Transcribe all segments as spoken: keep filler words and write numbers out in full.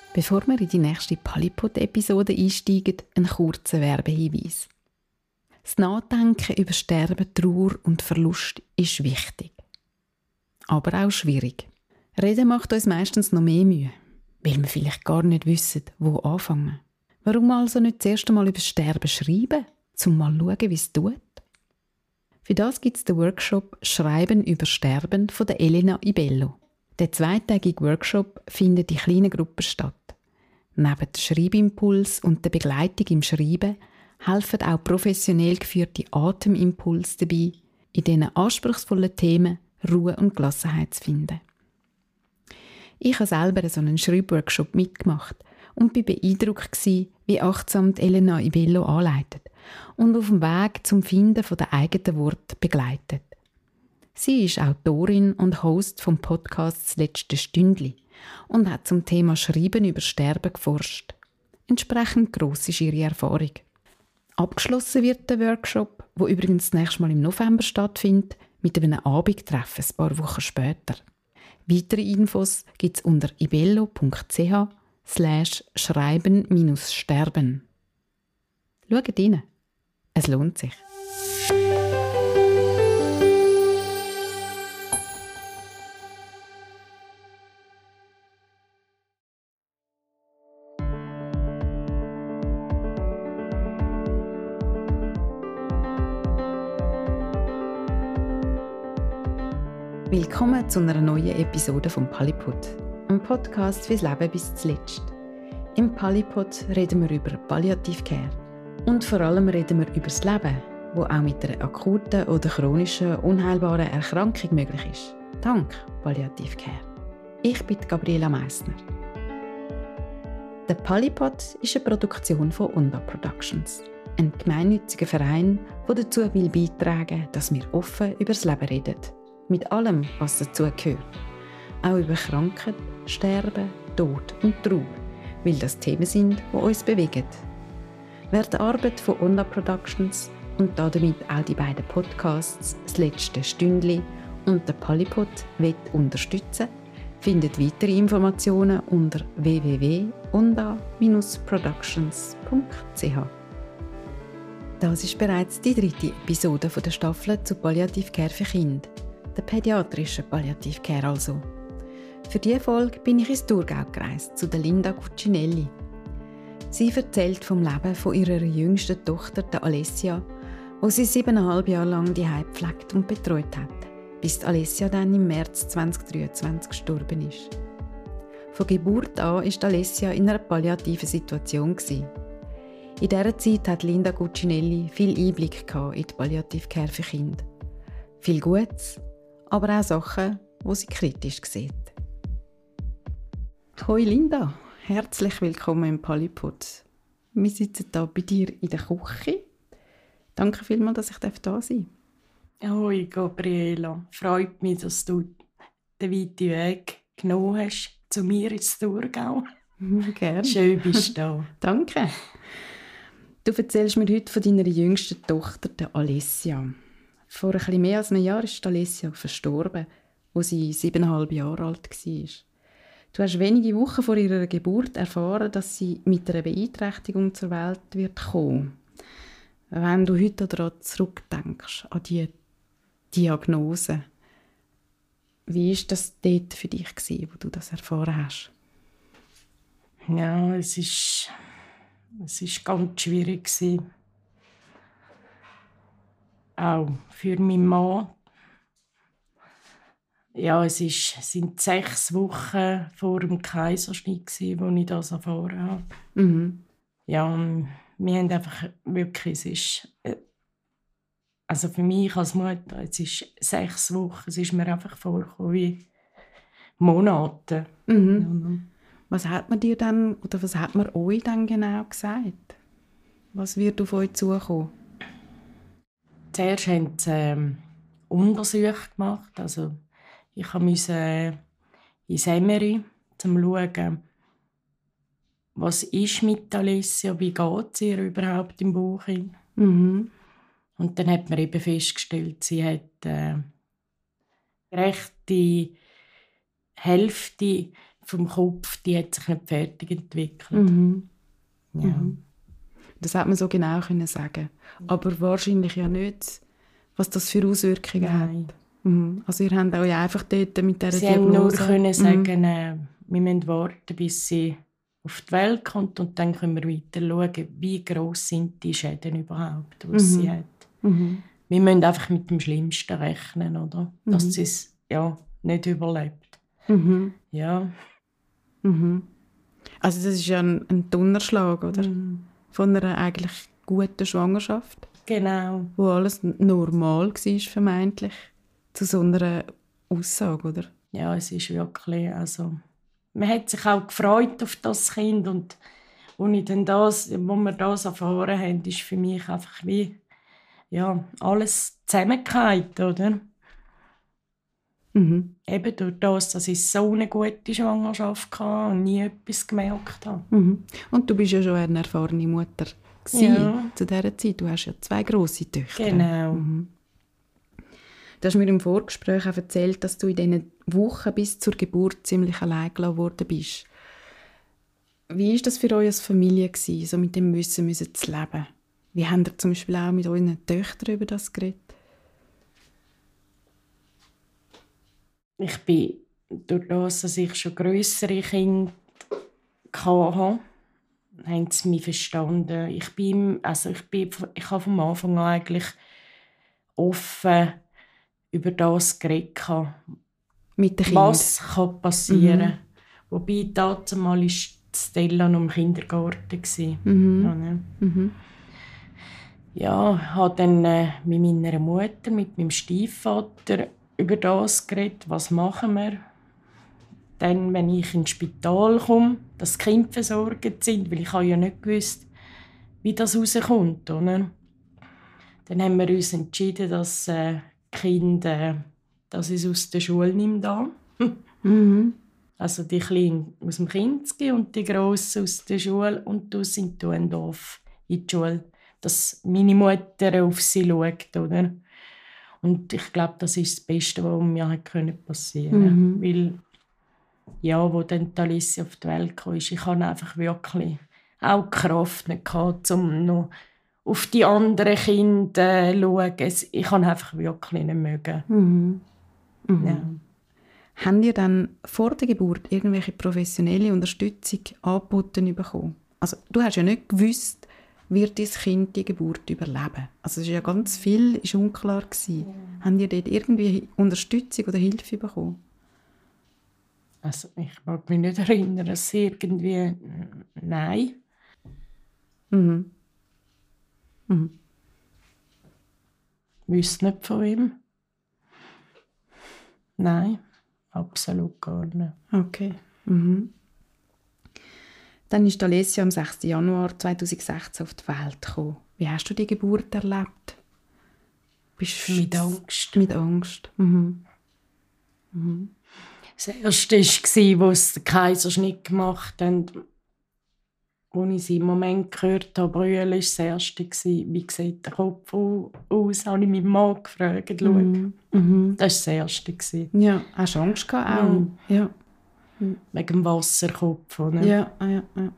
Bevor wir in die nächste Polypod-Episode einsteigen, ein kurzer Werbehinweis. Das Nachdenken über Sterben, Trauer und Verlust ist wichtig. Aber auch schwierig. Reden macht uns meistens noch mehr Mühe, weil wir vielleicht gar nicht wissen, wo anfangen. Warum also nicht das erste Mal über das Sterben schreiben, um mal zu schauen, wie es tut? Für das gibt es den Workshop «Schreiben über Sterben» von der Elena Ibello. Der zweitägige Workshop findet in kleinen Gruppen statt. Neben dem Schreibimpuls und der Begleitung im Schreiben helfen auch professionell geführte Atemimpulse dabei, in diesen anspruchsvollen Themen Ruhe und Gelassenheit zu finden. Ich habe selber so einen Schreibworkshop mitgemacht und war beeindruckt, wie achtsam Elena Ibello anleitet und auf dem Weg zum Finden der eigenen Worte begleitet. Sie ist Autorin und Host vom Podcast «Das letzte Stündli» und hat zum Thema Schreiben über Sterben geforscht. Entsprechend gross ist ihre Erfahrung. Abgeschlossen wird der Workshop, wo übrigens das nächste Mal im November stattfindet, mit einem Abendtreffen ein paar Wochen später. Weitere Infos gibt es unter ibello.ch slash schreiben-sterben. Schaut rein. Es lohnt sich. Willkommen zu einer neuen Episode vom Polypod, einem Podcast fürs Leben bis zuletzt. Im Polypod reden wir über Palliative Care und vor allem reden wir über das Leben, das auch mit einer akuten oder chronischen, unheilbaren Erkrankung möglich ist. Dank Palliative Care. Ich bin Gabriela Meissner. Der Polypod ist eine Produktion von Onda Productions, ein gemeinnütziger Verein, der dazu will beitragen, dass wir offen über das Leben reden. Mit allem, was dazu gehört. Auch über Krankheit, Sterben, Tod und Trauer, weil das Themen sind, die uns bewegen. Wer die Arbeit von Onda Productions und damit auch die beiden Podcasts «Das letzte Stündli» und den Polypod will unterstützen, findet weitere Informationen unter w w w punkt onda dash productions punkt c h. Das ist bereits die dritte Episode der Staffel zu Palliative Care für Kinder. Der pädiatrischen Palliative Care also. Für diese Folge bin ich ins Thurgau gereist, zu der Linda Cucinelli. Sie erzählt vom Leben von ihrer jüngsten Tochter, der Alessia, wo sie siebeneinhalb Jahre lang die Heim gepflegt und betreut hat, bis Alessia dann im März zwanzig dreiundzwanzig gestorben ist. Von Geburt an war Alessia in einer palliativen Situation. In dieser Zeit hat Linda Cucinelli viel Einblick in die Palliative Care für Kinder. Viel Gutes, aber auch Sachen, die sie kritisch sieht. Hoi Linda, herzlich willkommen im Polypod. Wir sitzen hier bei dir in der Küche. Danke vielmals, dass ich da sein darf. Hoi Gabriela, freut mich, dass du den weiten Weg genommen hast zu mir ins Thurgau. Gerne. Schön bist du da. Danke. Du erzählst mir heute von deiner jüngsten Tochter, der Alessia. Vor ein bisschen mehr als einem Jahr ist Alessia verstorben, als sie siebeneinhalb Jahre alt war. Du hast wenige Wochen vor ihrer Geburt erfahren, dass sie mit einer Beeinträchtigung zur Welt wird kommen. Wenn du heute daran zurückdenkst, an diese Diagnose, wie war das dort für dich, wo du das erfahren hast? Ja, es ist, es ist ganz schwierig gewesen. Auch für meinen Mann. Ja, es ist, es sind sechs Wochen vor dem Kaiserschnitt gewesen, wo ich das erfahren habe. Mhm. Ja, wir haben einfach wirklich, es ist, also für mich als Mutter, es ist sechs Wochen, es ist mir einfach vorgekommen wie Monate. Mhm. Was hat man dir dann, oder was hat man euch dann genau gesagt? Was wird auf euch zukommen? Zuerst haben sie ähm, Untersuchungen gemacht. Also ich musste äh, ins Emeri, um zu schauen, was ist mit Alessia, wie geht es ihr überhaupt im Bauch hin. Mhm. Und dann hat man eben festgestellt, sie hat äh, rechte Hälfte vom Kopf, die hat sich nicht fertig entwickelt. Mhm. Ja. Mhm. Das hat man so genau können sagen. Aber wahrscheinlich ja nicht, was das für Auswirkungen Nein. hat. Mhm. Also ihr habt euch einfach dort mit dieser Sie Diagnose... haben nur können Mhm. sagen, äh, wir müssen warten, bis sie auf die Welt kommt und dann können wir weiter schauen, wie gross sind die Schäden überhaupt, die Mhm. sie hat. Mhm. Wir müssen einfach mit dem Schlimmsten rechnen, oder? Mhm. Dass sie es ja, nicht überlebt. Mhm. Ja. Mhm. Also das ist ja ein, ein Donnerschlag, oder? Mhm. Von einer eigentlich guten Schwangerschaft, Genau. wo alles normal war, vermeintlich, zu so einer Aussage, oder? Ja, es ist wirklich, also man hat sich auch gefreut auf das Kind und als ich dann das, wo wir das erfahren haben, ist für mich einfach wie ja, alles zusammengefallen, oder? Mhm. Eben durch das, dass ich so eine gute Schwangerschaft hatte und nie etwas gemerkt habe. Mhm. Und du bist ja schon eine erfahrene Mutter gewesen, Ja. zu dieser Zeit. Du hast ja zwei grosse Töchter. Genau. Mhm. Du hast mir im Vorgespräch auch erzählt, dass du in diesen Wochen bis zur Geburt ziemlich allein gelassen worden bist. Wie war das für euch als Familie gewesen, so mit dem Wissen müssen zu leben? Wie habt ihr zum Beispiel auch mit euren Töchtern über das geredet? Ich bin durch das, dass ich schon grössere Kinder hatte, haben sie mich verstanden. Ich bin, also ich bin, ich habe vom Anfang an eigentlich offen über das geredet, Mit den Kindern? was kann passieren. Mhm. Wobei damals war Stella noch im Kindergarten. Mhm. Ja, ne? Mhm. Ja, ich habe dann äh, mit meiner Mutter, mit meinem Stiefvater über das geredet, was machen wir. Dann, wenn ich ins Spital komme, dass die Kinder versorgt sind, weil ich habe ja nicht gewusst, wie das rauskommt. Oder? Dann haben wir uns entschieden, dass äh, die Kinder, äh, dass ich es aus der Schule nehme. Da. Mhm. Also die Kleinen aus dem Kinski und die Grossen aus der Schule und du in Tuendorf in die Schule, dass meine Mutter auf sie schaut, oder? Und ich glaube, das ist das Beste, was mir passieren konnte. Mhm. Weil, ja, wo dann die Alicia auf die Welt kam, ich hatte einfach wirklich auch die Kraft nicht gehabt, um noch auf die anderen Kinder zu schauen. Ich kann einfach wirklich nicht mögen. Mhm. Mhm. Ja. Habt ihr dann vor der Geburt irgendwelche professionelle Unterstützung angeboten bekommen? Also, du hast ja nicht gewusst, wird dein Kind die Geburt überleben. Also es ist ja ganz viel ist unklar gewesen. Ja. Habt ihr dort irgendwie Unterstützung oder Hilfe bekommen? Also ich mag mich nicht erinnern, dass irgendwie nein. Mhm. Mhm. Ich wüsste nicht von ihm. Nein, absolut gar nicht. Okay. Mhm. Dann ist Alessia am sechsten Januar zweitausendsechzehn auf die Welt gekommen. Wie hast du die Geburt erlebt? Bist mit Angst. Mit Angst. Mhm. Mhm. Das erste war, als der Kaiserschnitt gemacht haben. Als ich sie im Moment gehört habe, brüllen, war das erste. Wie sieht der Kopf aus? Habe ich meinen Mann gefragt. Mhm. Mhm. Das war das erste. Ja, hast du Angst gehabt auch? Mhm. Ja. Wegen dem Wasserkopf. Oder? Ja, ja, ja.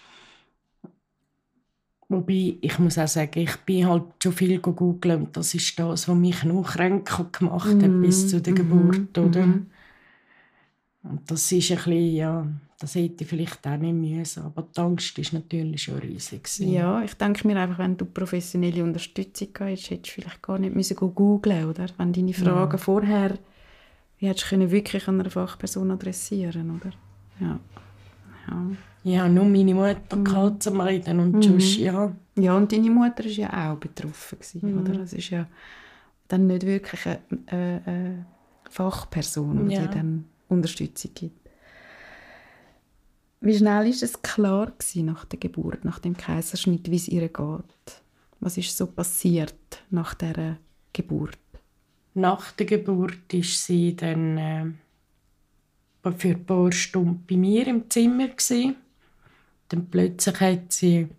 Wobei, ich muss auch sagen, ich bin halt schon viel gegoogelt und das ist das, was mich noch kränker gemacht hat Mhm. bis zu der Geburt, Mhm. oder? Mhm. Und das ist ein bisschen, ja, das hätte ich vielleicht auch nicht müssen, aber die Angst war natürlich schon riesig gewesen. Ja, ich denke mir einfach, wenn du professionelle Unterstützung hast, hättest du vielleicht gar nicht müssen googeln, oder? Wenn deine Fragen ja. vorher, wie hättest du wirklich an einer Fachperson adressieren, oder? Ja. Ja. Ja, nur meine Mutter mhm. kann zum Reden und mhm. sonst, ja. Ja, und deine Mutter war ja auch betroffen, Mhm. oder? Es ist ja dann nicht wirklich eine, eine, eine Fachperson, die ja. dir dann Unterstützung gibt. Wie schnell war es klar gewesen nach der Geburt, nach dem Kaiserschnitt, wie es ihr geht? Was ist so passiert nach dieser Geburt? Nach der Geburt ist sie dann äh, für ein paar Stunden bei mir im Zimmer gewesen. Dann plötzlich hat sie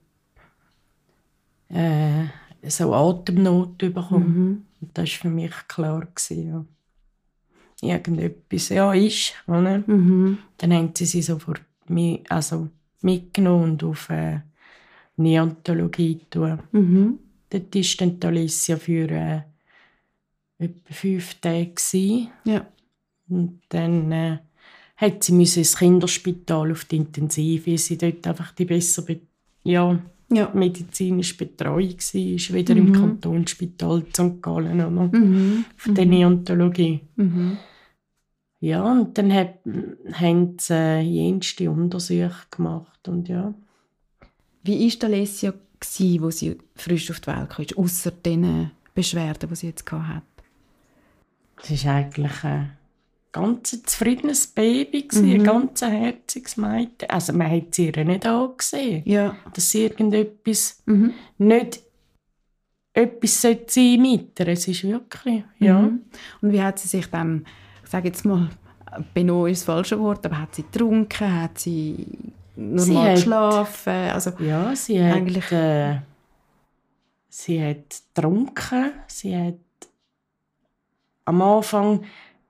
äh, so Atemnot bekommen. Mhm. Und das war für mich klar gewesen, ja. irgendetwas ja, ist. Oder? Mhm. Dann haben sie sie sofort mi- also mitgenommen und auf äh, Neontologie tun. Mhm. Dort war dann die Alicia für äh, etwa fünf Tage. Gewesen. Ja. Und dann äh, hat sie müssen ins Kinderspital auf die Intensiv, weil sie dort einfach die bessere Be- ja, Ja. medizinische Betreuung war. Wieder Mhm. im Kantonsspital Sankt Gallen. Oder? Mhm. Auf der Neontologie. Mhm. Ja, und dann hat, haben sie äh, jenste Untersuchungen gemacht. Und ja. Wie war Alessia, als sie frisch auf die Welt kam, ausser den Beschwerden, die sie jetzt hatte? Es war eigentlich ein ganz zufriedenes Baby, Mhm. ein ganz herziges Mädchen. Also man hat sie ihr nicht angesehen, Ja. dass sie irgendetwas Mhm. nicht etwas sein sollte mit ihr. Es ist wirklich, ja. Mhm. Und wie hat sie sich dann, ich sage jetzt mal, benommen ist das falsche Wort, aber hat sie getrunken, hat sie normal Sie hat- geschlafen? Also, Ja, sie hat, Eigentlich- äh, sie hat getrunken, sie hat am Anfang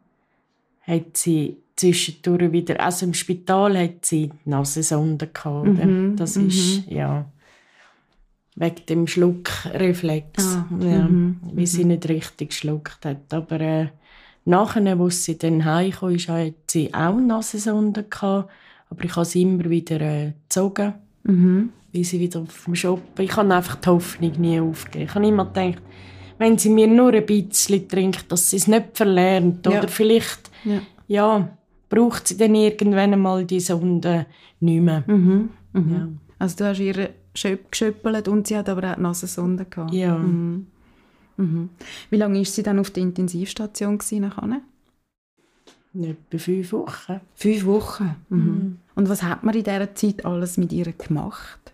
hat sie zwischendurch wieder, also im Spital hat sie die Nasensonde gehabt. oder? Mhm, Das mhm. ist, ja, wegen dem Schluckreflex, Ah, ja, mhm, wie sie nicht richtig geschluckt hat. Aber äh, nachher, als sie dann heimkam, ist, hat sie auch eine Nasensonde gehabt, aber ich habe sie immer wieder äh, gezogen, mhm. wie sie wieder auf dem Shoppen. Ich habe einfach die Hoffnung nie aufgegeben. Ich habe immer gedacht, wenn sie mir nur ein bisschen trinkt, dass sie es nicht verlernt. Ja. Oder vielleicht Ja. ja, braucht sie dann irgendwann einmal die Sonde nicht mehr. Mhm. Mhm. Ja. Also du hast ihr schöp- geschöppelt und sie hat aber auch die Nasensonde gehabt. Ja. Mhm. Mhm. Wie lange war sie dann auf der Intensivstation gewesen, nachher? Etwa fünf Wochen. Fünf Wochen. Mhm. Und was hat man in dieser Zeit alles mit ihr gemacht?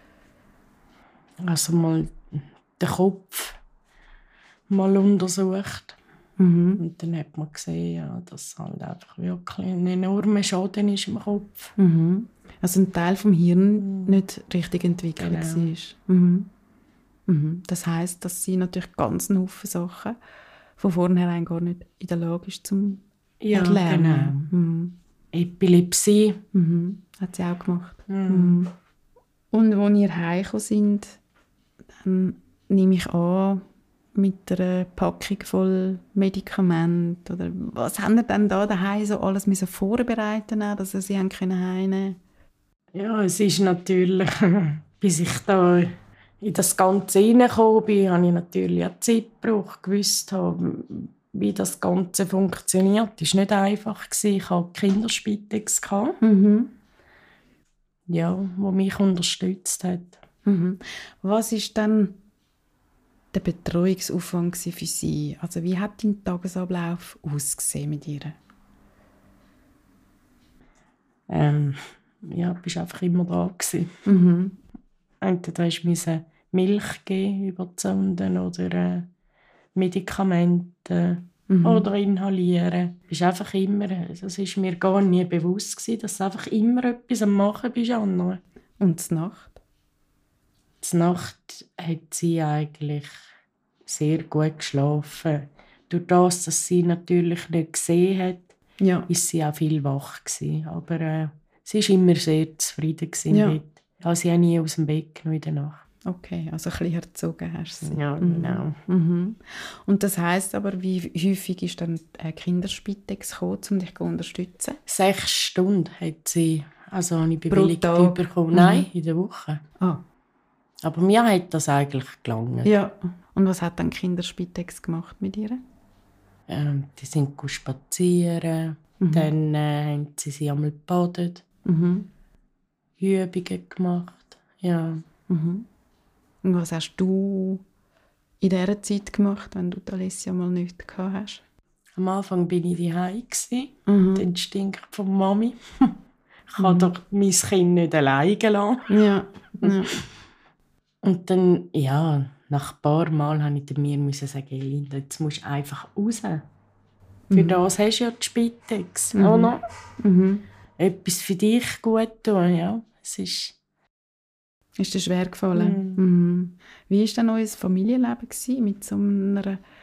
Also mal den Kopf mal untersucht. Mhm. Und dann hat man gesehen, ja, dass halt einfach wirklich ein enormer Schaden ist im Kopf. Mhm. Also ein Teil vom Hirn nicht richtig entwickelt Genau. war. Mhm. Mhm. Das heisst, dass sie natürlich ganz einen Haufen Sachen von vornherein gar nicht in der Lage ist, zum Ja, Erlernen. genau. Mhm. Epilepsie. Mhm. Hat sie auch gemacht. Mhm. Mhm. Und als ihr heimgekommen sind, dann nehme ich an, mit einer Packung voll Medikamente. Oder was haben ihr denn da daheim so alles müssen vorbereiten, dass ihr sie haben können heimnehmen? Ja, es ist natürlich, bis ich da in das Ganze reingekommen bin, habe ich natürlich auch Zeit gebraucht, gewusst habe, wie das Ganze funktioniert. Es war nicht einfach. Ich hatte Kinderspitex, Mhm. ja, die mich unterstützt hat. Mhm. Was ist dann der Betreuungsaufwand für Sie? Also wie hat dein Tagesablauf ausgesehen mit ihr? Ähm, ja, du warst einfach immer da gewesen. Mhm. Entweder musste du Milch geben über die Sonde oder äh, Medikamente Mhm. oder inhalieren. Du bist einfach immer, das war mir gar nie bewusst gewesen, dass du einfach immer etwas am Machen bist. Anna. Und die Nacht? Die Nacht hat sie eigentlich sehr gut geschlafen. Durch das, dass sie natürlich nicht gesehen hat, Ja. ist sie auch viel wach gewesen. Aber äh, sie war immer sehr zufrieden im Ja. Bett. Ich habe sie auch nie aus dem Bett genommen in der Nacht. Okay, also ein bisschen erzogen hast du sie. Ja, Mhm. genau. Mhm. Und das heisst aber, wie häufig ist dann die Kinderspitex gekommen, um dich zu unterstützen? Sechs Stunden hat sie, also habe ich Pro bewilligt Tag? bekommen. Mhm. Nein, in der Woche. Ah, Aber mir hat das eigentlich gelangt. ja. Und was hat dann die Kinderspitex gemacht mit ihr? Ähm, die sind gut spazieren, Mhm. dann äh, haben sie sie einmal gebadet, Mhm. Übungen gemacht. Ja. Mhm. Und was hast du in dieser Zeit gemacht, wenn du die Alessia mal nicht gehabt hast? Am Anfang war ich daheim, Mhm. der Instinkt von Mami. Ich kann doch mein Kind nicht alleine lassen. Ja. Ja. Und dann, ja, nach ein paar Mal musste ich mir müssen sagen, hey Linda, jetzt musst du einfach raus. Für Mhm. das hast du ja die Spitex. Mhm. Oder? Mhm. Etwas für dich gut tun, ja. Es ist... Ist dir schwer gefallen? Mhm. Wie war dann euer Familienleben gewesen, mit so einer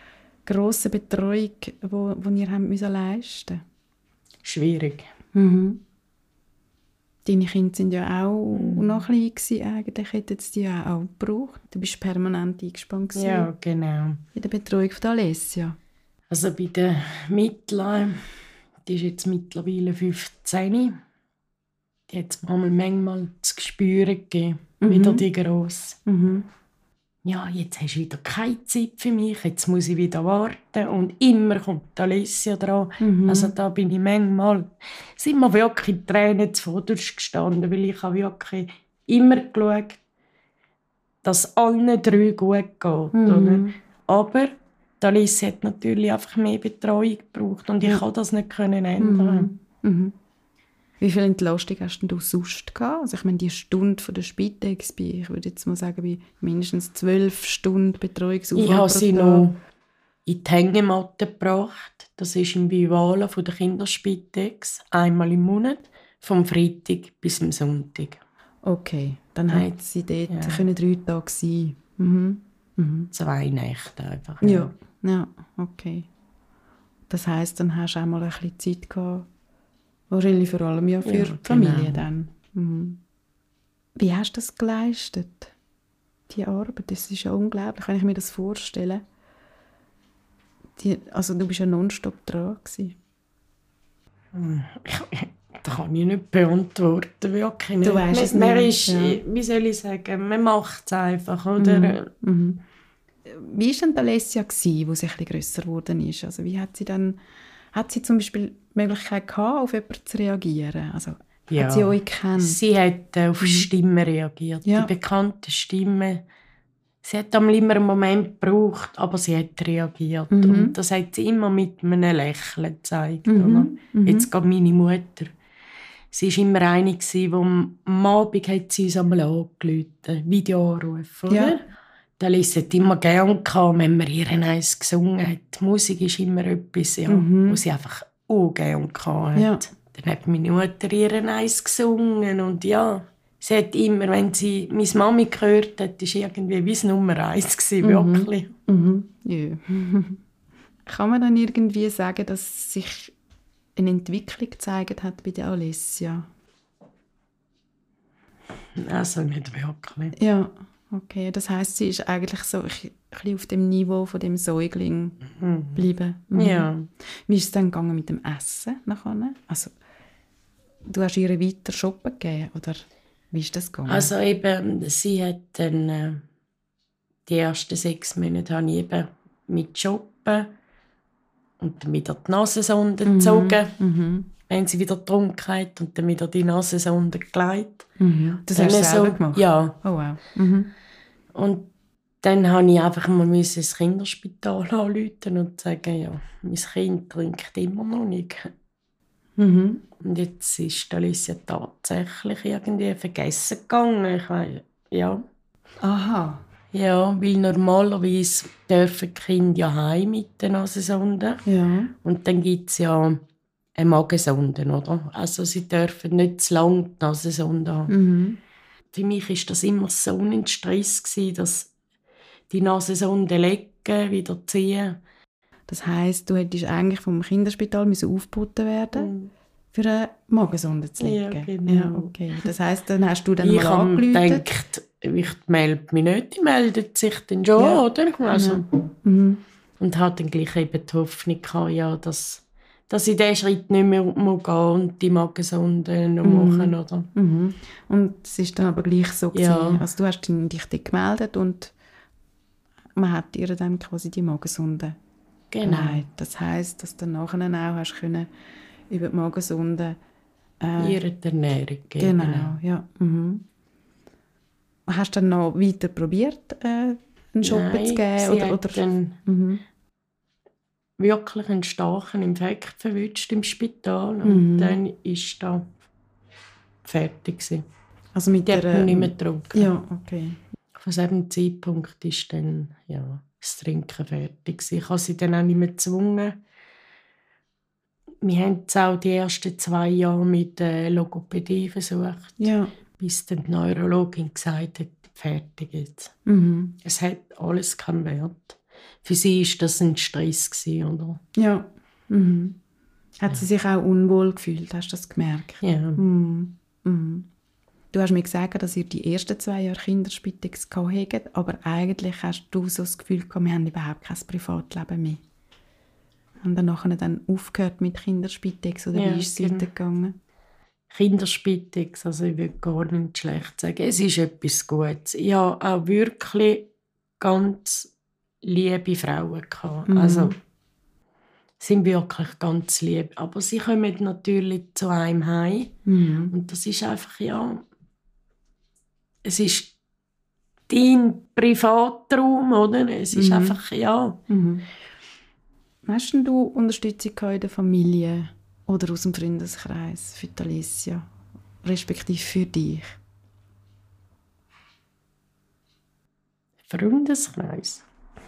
grossen Betreuung, die wo, wo ihr habt müssen leisten? Schwierig. Mhm. Deine Kinder sind ja auch mhm. noch klein gewesen, eigentlich hätten sie die ja auch gebraucht. Du bist permanent eingespannt gewesen. Ja, genau. In der Betreuung von Alessia. Also bei der Mittleren, die ist jetzt mittlerweile fünfzehn. Die hat es mir manchmal zu spüren gegeben. Mhm. Wieder die Grosse. Mhm. Ja, jetzt hast du wieder keine Zeit für mich, jetzt muss ich wieder warten. Und immer kommt Alessia dran. Mhm. Also da bin ich manchmal, sind mir wirklich Tränen zuvorderst gestanden, weil ich habe wirklich immer geschaut, dass allen drei gut geht. Mhm. Oder? Aber die Alessia hat natürlich einfach mehr Betreuung gebraucht und ich mhm. konnte das nicht ändern. Mhm. Mhm. Wie viel Entlastung hast du sonst gehabt? Also ich meine, die Stunde von der Spitex, bei, ich würde jetzt mal sagen, bei mindestens zwölf Stunden Betreuungsaufwand. Ich habe sie noch in die Hängematte gebracht. Das ist im Vivale von der Kinderspitex, einmal im Monat, vom Freitag bis zum Sonntag. Okay, dann ja. hat sie dort ja. können drei Tage sein. Mhm. Mhm. Zwei Nächte einfach. Ja. ja, ja, okay. Das heisst, dann hast du auch mal ein bisschen Zeit gehabt, wahrscheinlich vor allem ja für ja, die Familie genau. dann. Mhm. Wie hast du das geleistet, die Arbeit? Das ist ja unglaublich, wenn ich mir das vorstelle. Die, also du bist ja nonstop dran gewesen. Das kann ich nicht beantworten, wirklich nicht. Du weißt es man nicht. Ist, ja. Wie soll ich sagen, man macht es einfach, oder? Mhm. Mhm. Wie war denn Alessia, als sie ein bisschen grösser geworden ist? Also wie hat sie dann, hat sie zum Beispiel die Möglichkeit gehabt, auf jemanden zu reagieren? Also, ja. Hat sie euch gekannt? Sie hat äh, auf mhm. Stimmen reagiert, ja. Die bekannten Stimmen. Sie hat einmal immer einen Moment gebraucht, aber sie hat reagiert. Mhm. Und das hat sie immer mit einem Lächeln gezeigt. Mhm. Mhm. Jetzt geht meine Mutter. Sie war immer eine, die am Abend hat sie uns einmal angerufen, Videoanruf, oder? Ja. Da liest immer gerne, wenn man ihr eins gesungen hat. Die Musik ist immer etwas, ja, mhm. was sie einfach auch gerne hatte. Ja. Dann hat meine Mutter ihr eins gesungen und ja, sie hat immer, wenn sie meine Mami gehört hat, war irgendwie wie das Nummer eins gewesen, wirklich. Mhm. Ja. Kann man dann irgendwie sagen, dass sich eine Entwicklung gezeigt hat bei der Alessia? Also nicht wirklich. Ja. Okay, das heisst, sie ist eigentlich so ein bisschen auf dem Niveau von dem Säugling geblieben. Mhm. Ja. Wie ist es dann gegangen mit dem Essen nachher? Also, du hast ihr weiter shoppen gegeben, oder wie ist das gegangen? Also eben, sie hat dann äh, die ersten sechs Monate habe ich eben mit shoppen und dann wieder die Nasensonde mhm. gezogen, mhm. wenn sie wieder getrunken hat und dann wieder die Nasensonde gelegt. Mhm. Das hast du selber so gemacht? Ja. Oh wow. Mhm. Und dann musste ich einfach mal ins Kinderspital anrufen und sagen, ja, mein Kind trinkt immer noch nicht. Mhm. Und jetzt ist Alessia tatsächlich irgendwie vergessen gegangen. Ich weiss, ja. Aha. Ja, weil normalerweise dürfen die Kinder ja heim mit der Nasensonde. Ja. Und dann gibt es ja eine Magensonde, oder? Also sie dürfen nicht zu lange die Nasensonde haben. Mhm. Für mich war das immer so ein Stress, dass die Nasensonde legen, wieder ziehen. Das heisst, du hättest eigentlich vom Kinderspital aufgeboten werden, mm. für eine Magensonde zu legen? Ja, genau. Ja, okay. Das heisst, dann hast du dann ich mal angerufen? Ich habe gedacht, ich melde mich nicht, die meldet sich dann schon, ja. oder? Also, ja. mhm. Und hatte dann gleich eben die Hoffnung gehabt, ja, dass, dass ich diesen Schritt nicht mehr gehen muss und die Magensonde noch mhm. machen, oder? Mhm. Und es ist dann aber gleich so gewesen. Ja. Also du hast dich dort gemeldet und man hat ihr dann quasi die Magensonde genau. gelegt. Das heisst, dass du dann nachher auch hast können über die Magensonde äh, ihre Ernährung geben. Genau, ja. Mhm. Hast du dann noch weiter probiert, äh, einen Shoppen Nein, zu geben? Sie oder, hat oder? Dann mhm. wirklich einen starken Infekt verwünscht im Spital mhm. und dann war da fertig gewesen. Also mit die der, hat nicht mehr getrunken. Ja, okay. Von diesem Zeitpunkt war dann ja, das Trinken fertig. Ich habe sie dann auch nicht mehr gezwungen. Wir haben es auch die ersten zwei Jahre mit äh, Logopädie versucht. Ja. Bis dann die Neurologin gesagt hat, fertig jetzt. Mhm. Es hat alles keinen Wert. für sie war das ein Stress gewesen, oder? Ja. Mhm. Hat sie sich auch unwohl gefühlt? Hast du das gemerkt? Ja. Mhm. Mhm. Du hast mir gesagt, dass ihr die ersten zwei Jahre Kinderspitex hattet, aber eigentlich hast du so das Gefühl gehabt, wir haben überhaupt kein Privatleben mehr. Haben dann nachher dann aufgehört mit Kinderspitex oder Ja, wie ist es genau. weitergegangen? Kinderspitex, also ich will gar nicht schlecht sagen. Es ist etwas Gutes. Ich hatte auch wirklich ganz liebe Frauen gehabt. Mhm. Also sind wirklich ganz lieb. Aber sie kommen natürlich zu einem heim. Mhm. Und das ist einfach, ja, es ist dein Privatraum, oder? Es ist Mhm. einfach, ja. Mhm. Hast denn du Unterstützung in der Familie oder aus dem Freundeskreis für die Alessia, respektive für dich? Freundeskreis?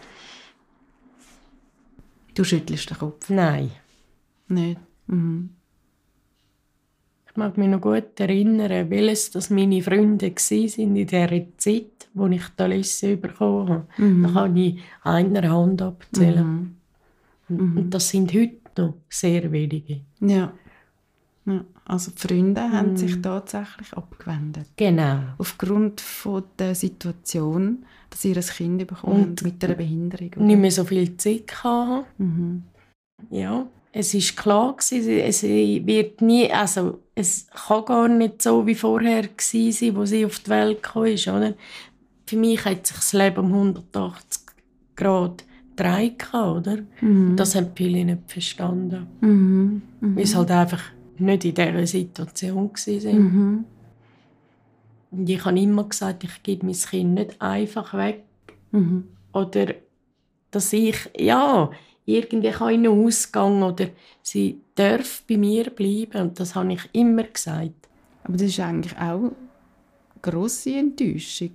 Du schüttelst den Kopf. Nein. Nicht? Mhm. Ich mag mich noch gut erinnern, welches das meine Freunde waren in dieser Zeit, wo ich die Alessia bekommen habe. Mhm. Da kann ich einer Hand abzählen. Mhm. Und, und das sind heute noch sehr wenige. Ja. Ja. Also die Freunde Mhm. haben sich tatsächlich abgewendet. Genau. Aufgrund von der Situation, dass ihr ein Kind bekommen Und habt mit einer Behinderung. Oder? Nicht mehr so viel Zeit hatte. Mhm. Ja, es ist klar gewesen, es wird nie, also es kann gar nicht so wie vorher gewesen sein, wo sie auf die Welt kam, oder? Für mich hat sich das Leben um hundertachtzig Grad gedreht, oder? Mhm. Das haben viele nicht verstanden, Mhm. Mhm. weil sie halt einfach nicht in dieser Situation waren. Mhm. Und ich habe immer gesagt, ich gebe mein Kind nicht einfach weg. Mhm. Oder dass ich, ja, irgendwie kann in den Ausgang oder sie darf bei mir bleiben. Und das habe ich immer gesagt. Aber das ist eigentlich auch eine grosse Enttäuschung.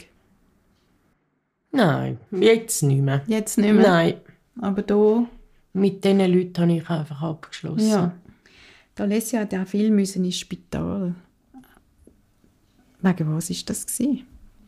Nein, jetzt nicht mehr. Jetzt nicht mehr. Nein, Aber da... mit diesen Leuten habe ich einfach abgeschlossen. Ja. Die Alessia hat ja viel müssen ins Spital. Wegen was war das gewesen?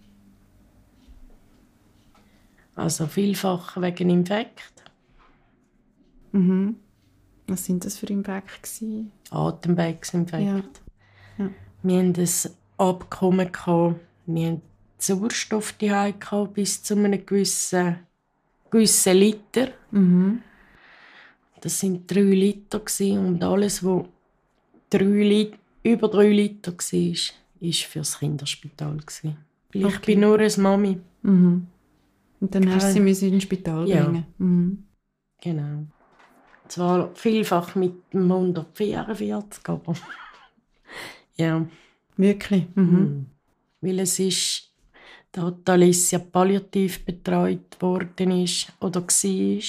Also vielfach wegen Infekt. Mhm. Was sind das für Infekte gewesen? Atemwegsinfekt. Ja. Ja. Wir hatten ein Abkommen, gehabt. Wir hatten Sauerstoff zu Hause bis zu einem gewissen, gewissen Liter. Mhm. Das waren drei Liter. Und alles, was drei Lit- über drei Liter war, war für das Kinderspital. Okay. Ich bin nur eine Mami. Mhm. Und dann hast du sie müssen ins Spital Ja. bringen. Mhm. Genau. Zwar vielfach mit dem hundertvierundvierzig, aber ja. Wirklich? Mhm. Mhm. Weil es ist, da die Alessia palliativ betreut worden ist oder war,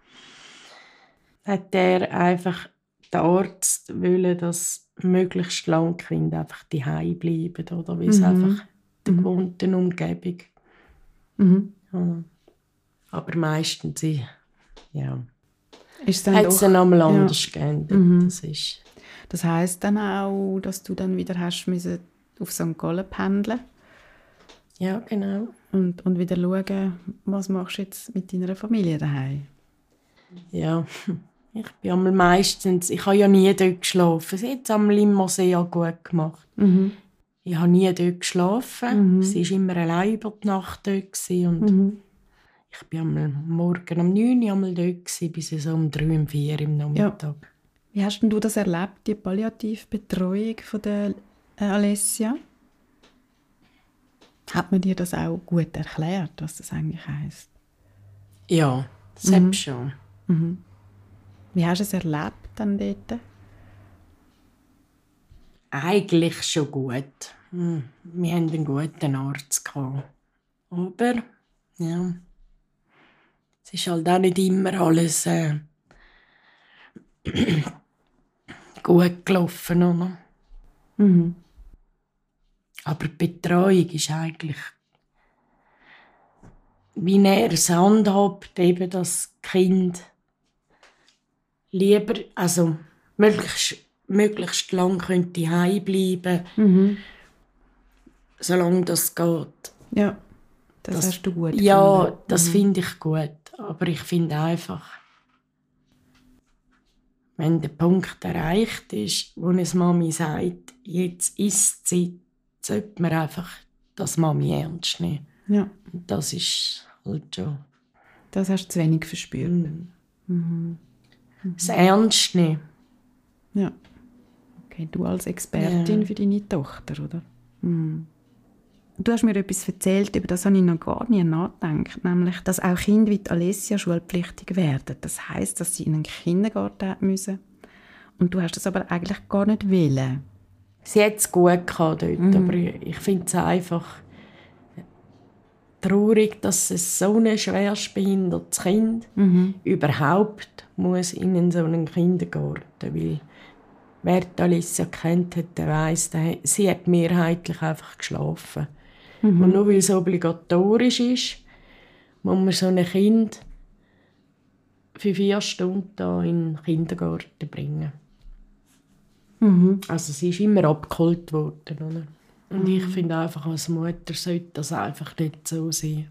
hat er einfach der Arzt wollen, dass möglichst lange die Kinder einfach daheim bleiben, oder? Weil es Mhm. einfach der Mhm. gewohnten Umgebung. Mhm. Ja. Aber meistens, ja, Ist dann hat es doch- dann einmal ja. anders geändert. Mhm. Das ist, Das heisst dann auch, dass du dann wieder hast müssen auf Sankt Gallen pendeln ja, genau. und, und wieder schauen, was machst du jetzt mit deiner Familie daheim? Ja, ich bin einmal meistens, ich habe ja nie dort geschlafen. Sie hat es einmal immer sehr gut gemacht. Mhm. Ich habe nie dort geschlafen. Mhm. Sie war immer allein über die Nacht dort. gewesen Und Mhm. ich war einmal morgen um neun Uhr einmal dort, gewesen, bis so um drei, um vier Uhr im Nachmittag. Wie hast denn du das erlebt, die Palliativbetreuung von der äh, Alessia? Hat man dir das auch gut erklärt, was das eigentlich heisst? Ja, Mhm. selbst schon. Mhm. Wie hast du es erlebt dann dort? Eigentlich schon gut. Hm, Wir hatten einen guten Arzt gehabt. Aber, ja, es ist halt auch nicht immer alles äh, gut gelaufen, oder? Mhm. Aber die Betreuung ist eigentlich, wie er es handhabt, eben das Kind lieber, also möglichst, möglichst lang könnte daheim bleiben, Mhm. solange das geht. Ja, das, Das- hast du gut Ja, gefunden. das Mhm. finde ich gut. Aber ich finde einfach, wenn der Punkt erreicht ist, wo eine Mami sagt, jetzt ist es Zeit, sollte man einfach das Mami ernst nehmen. Ja. Und das ist halt schon... Das hast du zu wenig verspürt. Mhm. Mhm. Das Ernst nehmen. Ja. Okay, du als Expertin Ja. für deine Tochter, oder? Mhm. Du hast mir etwas erzählt, über das habe ich noch gar nie nachgedacht, nämlich, dass auch Kinder wie die Alessia schulpflichtig werden. Das heisst, dass sie in einen Kindergarten müssen. Und du hast das aber eigentlich gar nicht wollen. Sie hat es gut gehabt dort, Mhm. aber ich, ich finde es einfach traurig, dass es so ein schwerstbehindertes Kind Mhm. überhaupt muss in so einen Kindergarten, weil wer die Alessia kennt, hat, der weiss, der, sie hat mehrheitlich einfach geschlafen. Mhm. Und nur weil es obligatorisch ist, muss man so ein Kind für vier Stunden da in den Kindergarten bringen. Mhm. Also sie ist immer abgeholt worden. Oder? Und ich finde einfach, als Mutter sollte das einfach nicht so sein.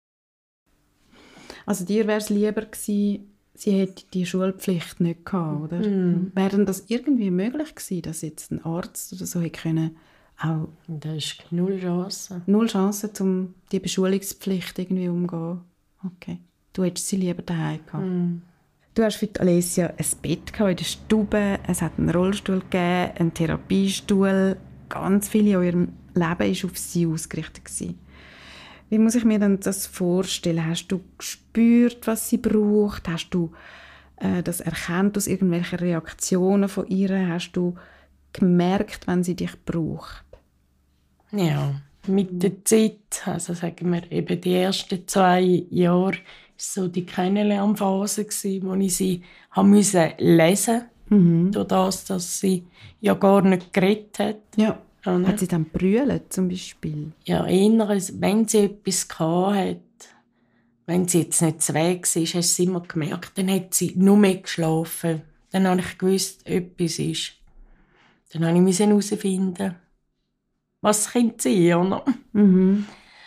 Also dir wäre es lieber gewesen, sie hätte die Schulpflicht nicht gehabt, oder? Mm. Wäre denn das irgendwie möglich gewesen, dass jetzt ein Arzt oder so hätte können, auch Und da ist null Chance. null Chance, um die Beschulungspflicht irgendwie umzugehen? Okay. Du hättest sie lieber daheim gehabt. Mm. Du hast für die Alessia ein Bett in der Stube, es hat einen Rollstuhl gegeben, einen Therapiestuhl. Ganz viel in eurem Leben war auf sie ausgerichtet gewesen. Wie muss ich mir denn das vorstellen? Hast du gespürt, was sie braucht? Hast du äh, das erkannt aus irgendwelchen Reaktionen von ihr? Hast du gemerkt, wenn sie dich braucht? Ja, mit der Zeit, also sagen wir eben die ersten zwei Jahre, war so die Kennenlernphase, wo ich sie haben müssen lesen musste. Mhm. Durch das, dass sie ja gar nicht geredet hat. Ja. Oder? Hat sie dann brüllt, zum Beispiel? Ja, eher, wenn sie etwas hatte, wenn sie jetzt nicht zu Weg war, hast du immer gemerkt, dann hat sie nur mehr geschlafen. Dann habe ich gewusst, etwas ist. Dann musste ich herausfinden, was könnte sein, oder? Mhm.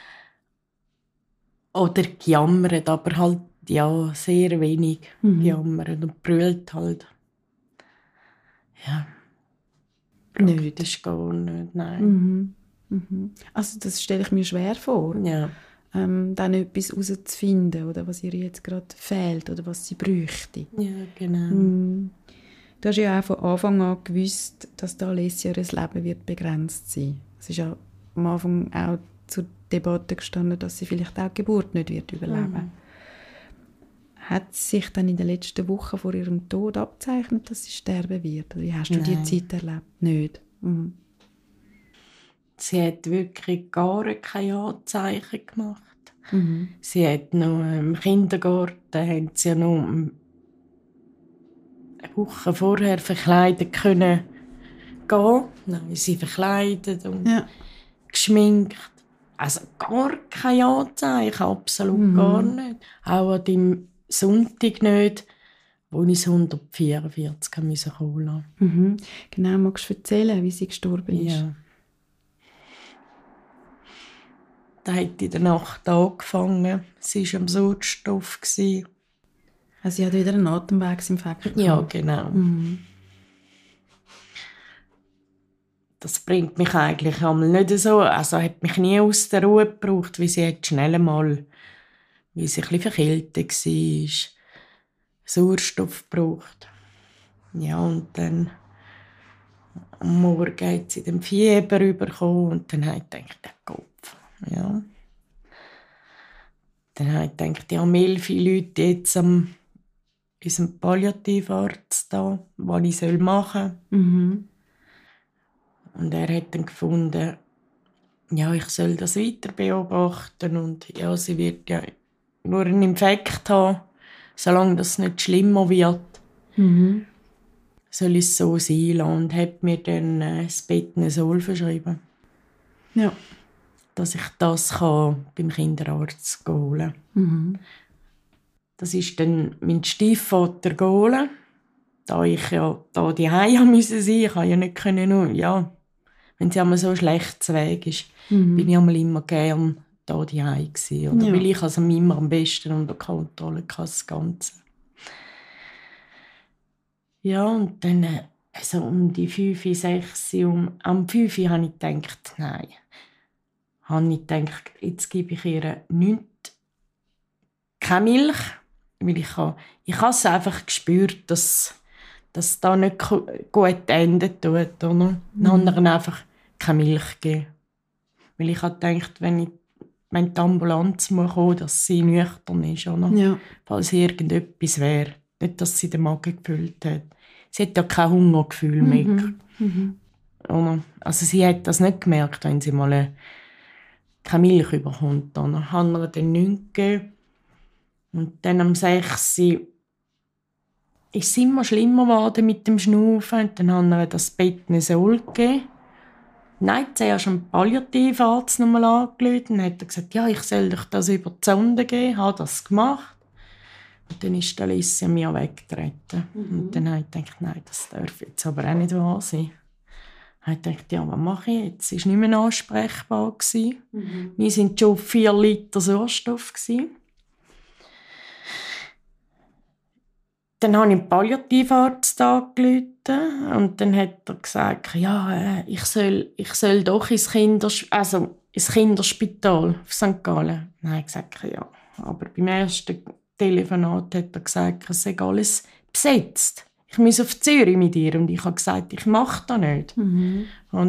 Oder gejammert, aber halt, ja, sehr wenig Mhm. gejammert und brüllt halt. Ja. Nicht? Das ist gar nicht, nein. Mhm. Mhm. Also das stelle ich mir schwer vor, Ja. ähm, dann etwas herauszufinden, oder was ihr jetzt gerade fehlt oder was sie bräuchte. Ja, genau. Mhm. Du hast ja auch von Anfang an gewusst, dass da Alessia ihr Leben wird begrenzt sein. Es ist ja am Anfang auch zur Debatte gestanden, dass sie vielleicht auch die Geburt nicht wird überleben. Mhm. Hat sich dann in den letzten Wochen vor ihrem Tod abzeichnet, dass sie sterben wird? Oder wie hast du Nein. die Zeit erlebt? Nicht? Mhm. Sie hat wirklich gar keine Anzeichen gemacht. Mhm. Sie hat noch im Kindergarten haben sie ja noch eine Woche vorher verkleidet können gehen. Dann ist sie verkleidet und Ja. geschminkt. Also gar keine Anzeichen, absolut Mhm. gar nicht. Auch an dem Sonntag nicht, wo ich es hundertvierundvierzig musste kommen lassen. Mhm. Genau, magst du erzählen, wie sie gestorben ist? Ja. Da hat in der Nacht angefangen. Sie war am Sauerstoff. Also sie hat wieder einen Atemwegsinfekt. Ja, genau. Mhm. Das bringt mich eigentlich einmal nicht so. Also hat mich nie aus der Ruhe gebraucht, wie sie hat schnell einmal, wie sie ein bisschen verkältet war, Sauerstoff gebraucht. Ja, und dann am Morgen hat sie den Fieber bekommen und dann habe ich gedacht, der Kopf. Ja. Dann habe ich gedacht, ja, mehr viele Leute jetzt am unserem Palliativarzt da, was ich machen soll. Mhm. Und er hat dann gefunden, ja, ich soll das weiter beobachten und ja, sie wird ja nur einen Infekt haben, solange das nicht schlimmer wird, Mhm. soll es so sein lassen und hat mir dann äh, das Betnesol verschrieben, Ja. dass ich das kann beim Kinderarzt holen kann. Mhm. Das ist dann mein Stiefvater geholt, da ich ja da die Hause müssen sein, ich konnte ja nicht können, nur, ja, wenn sie einmal so schlecht Weg ist, Mhm. bin ich einmal immer gern da die Hause gsi, oder? Ja. Weil ich also immer am besten unter Kontrolle hatte, das Ganze. Ja, und dann also um die fünf, sechs, um, um fünf habe ich gedacht, nein. Habe ich gedacht, jetzt gebe ich ihr nichts, keine Milch, weil ich habe, ich habe es einfach gespürt, dass das da nicht gut enden tut, oder? Mhm. Dann habe ich einfach keine Milch gegeben. Weil ich habe gedacht, wenn, ich, wenn die Ambulanz muss kommen, dass sie nüchtern ist, oder? Ja. Falls irgendetwas wäre. Nicht, dass sie den Magen gefüllt hat. Sie hat ja kein Hungergefühl mehr. Mhm. Mhm. Also sie hat das nicht gemerkt, wenn sie mal eine, keine Milch bekommt. Dann haben wir dann nichts gegeben. Und dann am sechs ist es immer schlimmer geworden mit dem Schnaufen. Und dann haben wir das Betnesol gegeben. Nein, zuerst einen Palliativarzt nochmal angerufen. Dann hat er gesagt, ja, ich soll euch das über die Sonde geben. Ich habe das gemacht. Und dann ist Alicia mir weggetreten. Mhm. Und dann habe ich gedacht, nein, das darf jetzt aber auch nicht wahr sein. Dann habe ich gedacht, ja, was mache ich jetzt? Sie war nicht mehr ansprechbar. Mhm. Wir waren schon auf vier Liter Sauerstoff. Dann habe ich einen Palliativarzt angerufen und dann hat er gesagt, ja, ich soll, ich soll doch ins, Kinders- also ins Kinderspital auf Sankt Gallen. Dann habe ich gesagt, ja, aber beim ersten Telefonat hat er gesagt, es sei alles besetzt. Ich muss auf Zürich mit ihr. Und ich habe gesagt, ich mache das nicht. Mhm.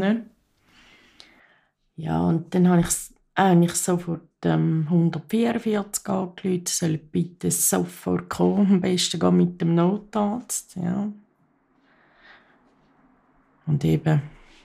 Ja, und dann habe ich eigentlich sofort ähm, hundertvierundvierzig angerufen, soll bitte sofort kommen, am besten gehen mit dem Notarzt. Ja. Und eben,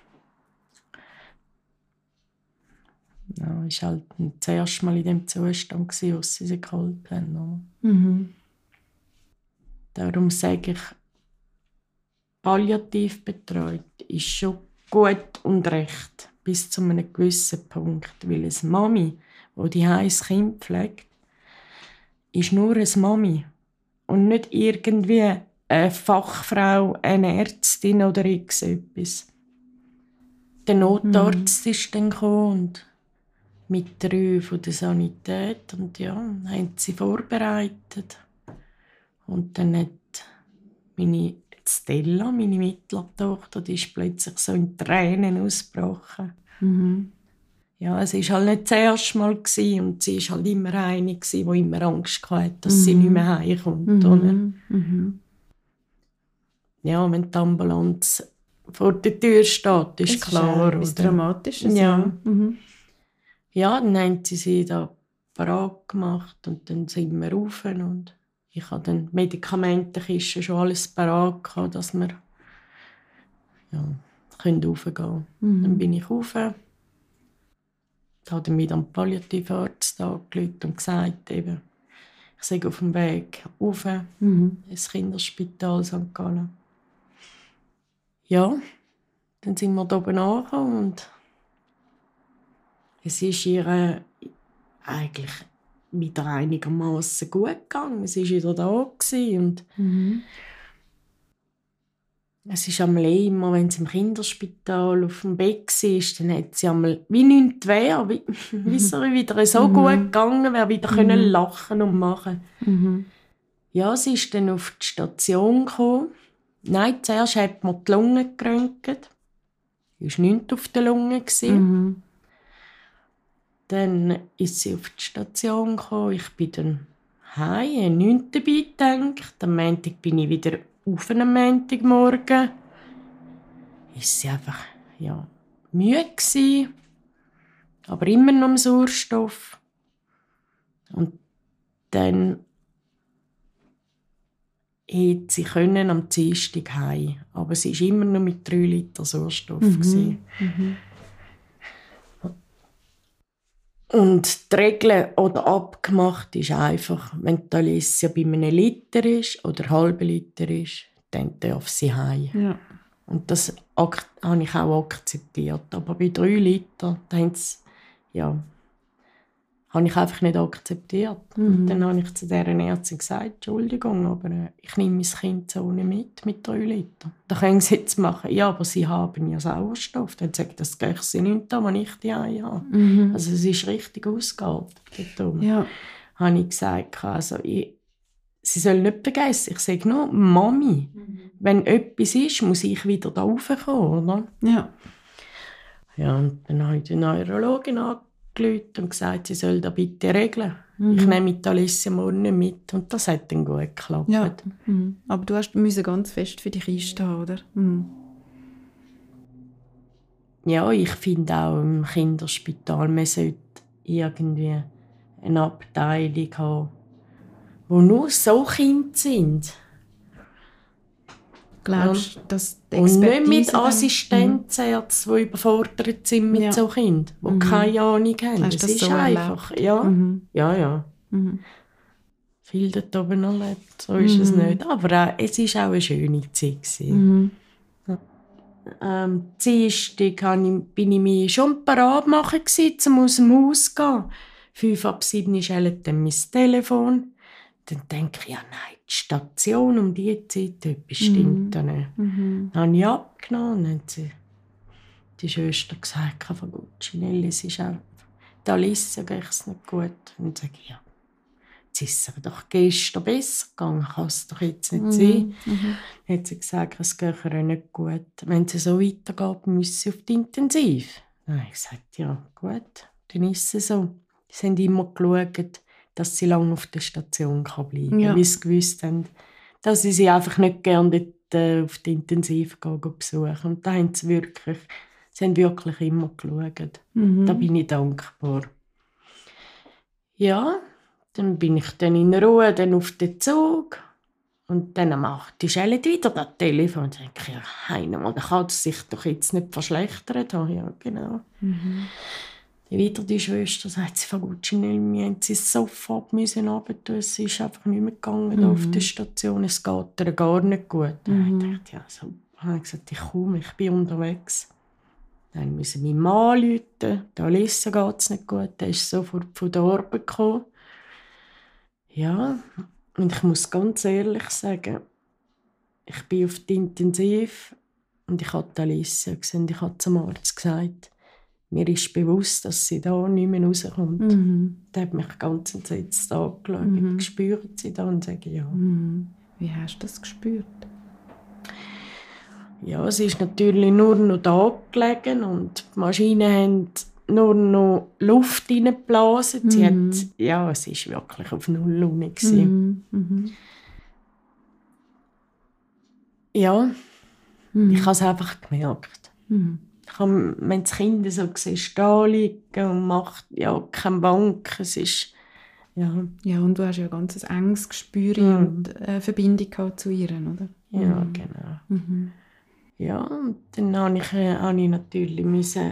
ja, ich war halt das erste Mal in dem Zustand, wo sie sich geholt haben. Mhm. Darum sage ich, palliativ betreut ist schon gut und recht, bis zu einem gewissen Punkt. Weil eine Mami, die die ein Kind pflegt, ist nur eine Mami. Und nicht irgendwie eine Fachfrau, eine Ärztin oder irgendetwas. Der Notarzt mhm. ist dann gekommen und mit drei von der Sanität. Und ja, haben sie vorbereitet. Und dann hat meine Stella, meine mittlere Tochter, die ist plötzlich so in Tränen ausgebrochen. Mhm. Ja, es war halt nicht das erste Mal gewesen, und sie war halt immer eine, die immer Angst hatte, dass mhm. sie nicht mehr heimkommt. Mhm. Mhm. Ja, wenn die Ambulanz vor der Tür steht, ist das klar. Das ist etwas Dramatisches. Ja. Ja. Mhm. Ja, dann haben sie sie da parat gemacht und dann sind wir rauf und ich hatte dann Medikamentenkisten schon alles parat gehabt, dass wir ja, raufgehen können. Mhm. Dann bin ich rauf. Ich habe dann wieder einen Palliativarzt angerufen und gesagt, eben, ich sei auf dem Weg rauf, mhm. ins Kinderspital Sankt Gallen. Ja, dann sind wir da oben angekommen und es ist ihr eigentlich wieder einigermaßen gut gegangen. Sie war wieder da und mhm. es ist einmal immer, wenn sie im Kinderspital auf dem Bett war, dann hat sie einmal wie nichts wäre, wie, wie es ihr wieder so mhm. gut gegangen wäre, wieder mhm. können lachen und machen. Mhm. Ja, sie ist dann auf die Station gekommen. Nein, zuerst hat man die Lunge geröntgt. Es war nichts auf der Lunge. Mhm. Dann ist sie auf die Station gekommen. Ich bin dann heim, habe nichts dabei gedacht. Am Montag bin ich wieder auf am Montagmorgen. Ist sie einfach ja, müde gewesen, aber immer noch am Sauerstoff. Und dann hätte sie können am Dienstag heim, aber sie war immer noch mit drei Liter Sauerstoff. Mhm. Mhm. Und die Regel oder abgemacht ist einfach, wenn die Alicia bei einem Liter ist oder halben Liter ist, dann darf sie heim. Ja. Und das habe ich auch akzeptiert. Aber bei drei Litern, da haben sie, ja, habe ich einfach nicht akzeptiert. Mhm. Und dann habe ich zu dieser Ärztin gesagt, Entschuldigung, aber äh, ich nehme mein Kind so nicht mit, mit drei Litern. Da können Sie jetzt machen, ja, aber Sie haben ja Sauerstoff. Dann sage ich, das geht Sie nicht an, wenn ich die eine habe. Mhm. Also es ist richtig ausgehalten. Ja. Habe ich gesagt, also ich, Sie sollen nicht vergessen, ich sage nur, Mami, mhm. wenn etwas ist, muss ich wieder da raufkommen, oder? Ja. Ja, und dann habe ich die Neurologin angerufen und gesagt, sie soll das bitte regeln. Mhm. Ich nehme die Alicia morgen nicht mit. Und das hat dann gut geklappt. Ja. Mhm. Aber du hast müssen ganz fest für dich einstehen, oder? Mhm. Ja, ich finde auch im Kinderspital, man sollte irgendwie eine Abteilung haben, wo nur so Kinder sind. Glaubst du, dass die Und nicht Expertise mit dann- Assistenzärzten, die überfordert sind mit Ja. so Kindern, die Mhm. keine Ahnung haben. Hast du Es das ist so einfach, erlebt? ja, Mhm. ja, ja. Mhm. Viel dort oben erlebt, so ist Mhm. es nicht. Aber auch, es war auch eine schöne Zeit. Mhm. Ähm, Dienstag habe ich- bin ich mich schon parat machen, um aus dem Haus zu gehen. Fünf ab sieben schellt dann mein Telefon. Dann denke ich, ja nein, die Station um diese Zeit, etwas stimmt da nicht. Mhm. Dann habe ich abgenommen und dann hat sie, die Schwester gesagt, Frau Guccinelli, es ist auch, da Alicia geht es nicht gut. Und dann sage ich, ja, jetzt ist es aber doch gestern besser gegangen, kann es doch jetzt nicht Mhm. sein. Mhm. Dann hat sie gesagt, es geht ihr nicht gut. Wenn sie so weitergeht, müssen sie auf die Intensiv. Dann habe ich gesagt, ja gut, dann ist es so. Sie haben immer geschaut, dass sie lange auf der Station bleiben kann, Ja. weil sie gewusst haben, dass sie sie einfach nicht gerne dort, äh, auf die Intensiv gehen, gehen besuchen. Und da haben sie wirklich, sie haben wirklich immer geschaut. Mhm. Da bin ich dankbar. Ja, dann bin ich dann in Ruhe dann auf den Zug. Und dann macht die Schelle wieder das Telefon. Und dann denke ich, ja, einmal, da kann es sich doch jetzt nicht verschlechtert haben. Ja, genau. Mhm. Wieder die Schwester sagt, sie Frau Guccinelli, wir mussten sie sofort runtertun. Es ist einfach nicht mehr gegangen Mhm. auf der Station. Es geht ihr gar nicht gut. Mhm. Dann dachte ich, ja, super. Dann habe ich gesagt, ich komme, ich bin unterwegs. Dann musste ich meinen Mann rufen. Der Alicia geht es nicht gut. Der ist sofort von der Arbeit gekommen. Ja, und ich muss ganz ehrlich sagen, ich bin auf die Intensiv und ich habe Alicia gesehen. Ich habe zum Arzt gesagt, mir ist bewusst, dass sie da nicht mehr rauskommt. Mhm. Der hat mich ganz entsetzt angeschaut. Mhm. Spüren Sie da? Und sage ja. Mhm. Wie hast du das gespürt? Ja, es ist natürlich nur noch da gelegen und die Maschinen haben nur noch Luft reingeblasen. Mhm. Sie hat, ja, es war wirklich auf Null unten. Mhm. Mhm. Ja, Mhm. ich habe es einfach gemerkt. Mhm. Ich habe, wenn das Kind so sieht, da liegen und macht ja, keine Bank, es ist, ja. Ja, und du hast ja ein ganz enges Gespür Mhm. und äh, Verbindung gehabt zu ihr, oder? Ja, Mhm. genau. Mhm. Ja, und dann habe ich, äh, habe ich natürlich müssen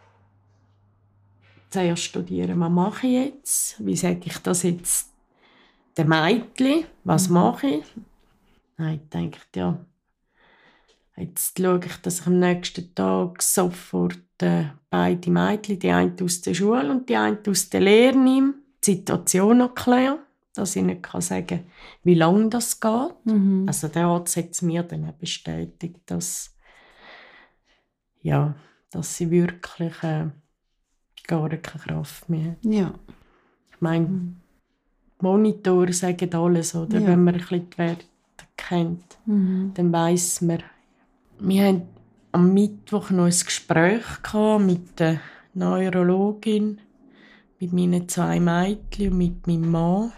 zuerst studieren, was mache ich jetzt? Wie sage ich das jetzt den Mädchen? Was Mhm. mache ich? Dann habe ich gedacht, ja, jetzt schaue ich, dass ich am nächsten Tag sofort äh, beide Mädchen, die eine aus der Schule und die eine aus der Lehre nehme, die Situation erkläre, dass ich nicht kann sagen kann, wie lange das geht. Mhm. Also der Arzt hat es mir dann auch bestätigt, dass, ja, dass sie wirklich äh, gar keine Kraft mehr hat. Ja. Ich meine, Mhm. Monitore sagen alles, oder? Ja. Wenn man ein bisschen die Werte kennt, Mhm. dann weiss man. Wir hatten am Mittwoch noch ein Gespräch mit der Neurologin, mit meinen zwei Mädchen und mit meinem Mann,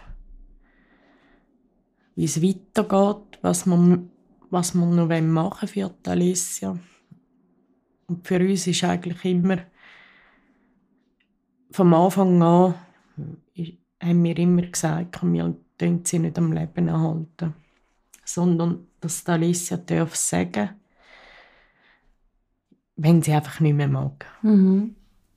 wie es weitergeht, was wir, was wir noch machen für die Alicia. Und für uns ist eigentlich immer, vom Anfang an, haben wir immer gesagt, wir können sie nicht am Leben erhalten, sondern dass die Alicia darf sagen, wenn sie einfach nicht mehr mag. Mhm.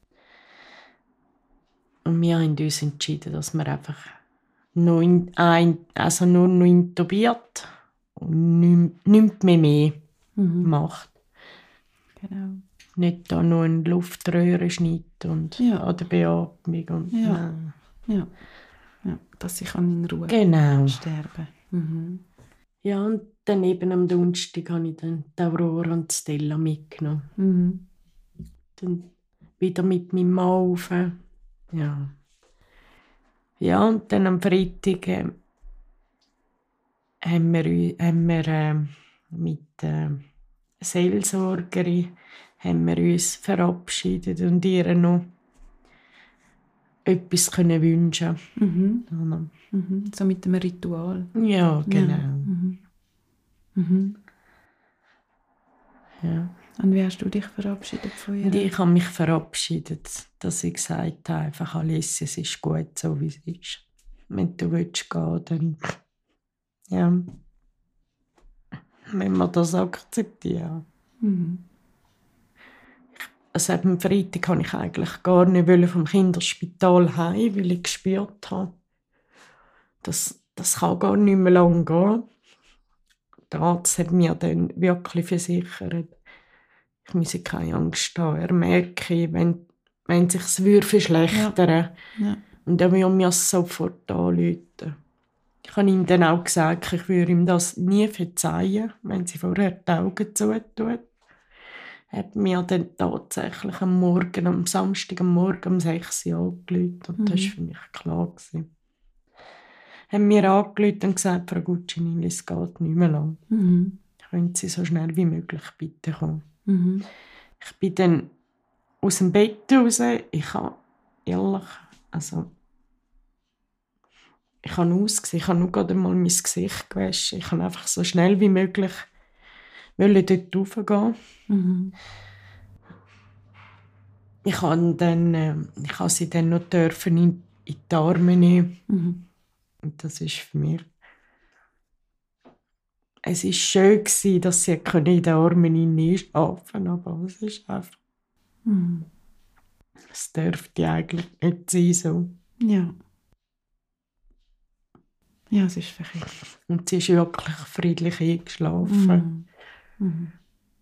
Und wir haben uns entschieden, dass wir einfach nur, in, ein, also nur noch intubiert und nicht, nicht mehr, mehr Mhm. macht. Genau. Nicht da nur in Luftröhre schnitt und Ja. an der Beatmung. Und Ja. nein. Ja. Ja, dass ich in Ruhe genau. sterben. Mhm. Ja, und dann eben am Donnerstag habe ich dann die Aurora und die Stella mitgenommen. Mhm. Dann wieder mit meinem Mann rauf. Ja. Ja, und dann am Freitag äh, haben wir, ui- haben wir äh, mit der äh, Seelsorgerin haben wir uns verabschiedet und ihr noch etwas können wünschen. Mhm. Mhm. Mhm. So mit dem Ritual. Ja, genau. Ja. Mhm. Mhm. Ja. Und wie hast du dich verabschiedet von ihr? Und ich habe mich verabschiedet, dass ich gesagt habe, einfach, Alice, es ist gut, so wie es ist. Wenn du willst gehen, dann ja, wenn wir das akzeptieren. Mhm. Also am Freitag wollte ich eigentlich gar nicht vom Kinderspital heim, weil ich gespürt habe, dass das kann gar nicht mehr lange gehen. Der Arzt hat mir dann wirklich versichert, ich müsse keine Angst haben. Er merke, wenn, wenn es sich verschlechtern würde. Ja. Ja. Und er würde mir sofort anrufen. Ich habe ihm dann auch gesagt, ich würde ihm das nie verzeihen, wenn sie vorher die Augen zutut. Er hat mir dann tatsächlich am Morgen, am Samstag am Morgen um sechs Uhr angerufen. Und Mhm. das war für mich klar. Er hat mir angerufen und gesagt, Frau Guccinelli, es geht nicht mehr lang. Mhm. Können Sie so schnell wie möglich bitte kommen? Mhm. Ich bin dann aus dem Bett raus. Ich habe ehrlich, also ich habe ausgesehen, ich habe nur gerade mal mein Gesicht gewaschen. Ich wollte einfach so schnell wie möglich dort raufgehen. Mhm. Ich habe, dann, äh, ich habe sie dann noch dürfen in, in die Arme nehmen. Mhm. Und das ist für mich... Es war schön, gewesen, dass sie in den Armen nicht schlafen konnte, aber es ist einfach... Mhm. Es dürfte eigentlich nicht sein so. Ja. Ja, es ist verkehrt. Und sie ist wirklich friedlich eingeschlafen. Mhm. Mhm.